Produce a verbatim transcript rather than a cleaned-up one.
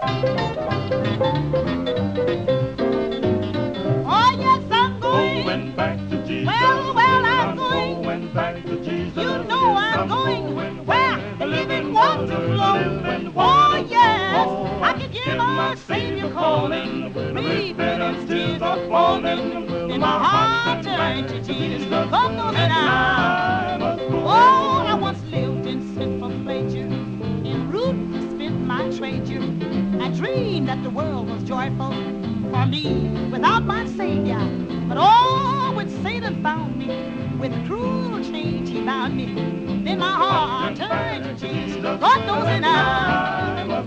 Oh, yes, I'm going. Going back to Jesus. Well, well, I'm going. Going back to Jesus. You know I'm going where the living waters flow. Oh, yes, I can hear my Savior calling. Repentance, tears are falling. Then my heart turned to Jesus. Come on now. Oh, I once lived in sinful pleasure. In root spent my treasure. I dreamed that the world was joyful for me without my Savior. But oh, when Satan found me, with cruel chains he bound me. Then my heart turned to Jesus. God knows and I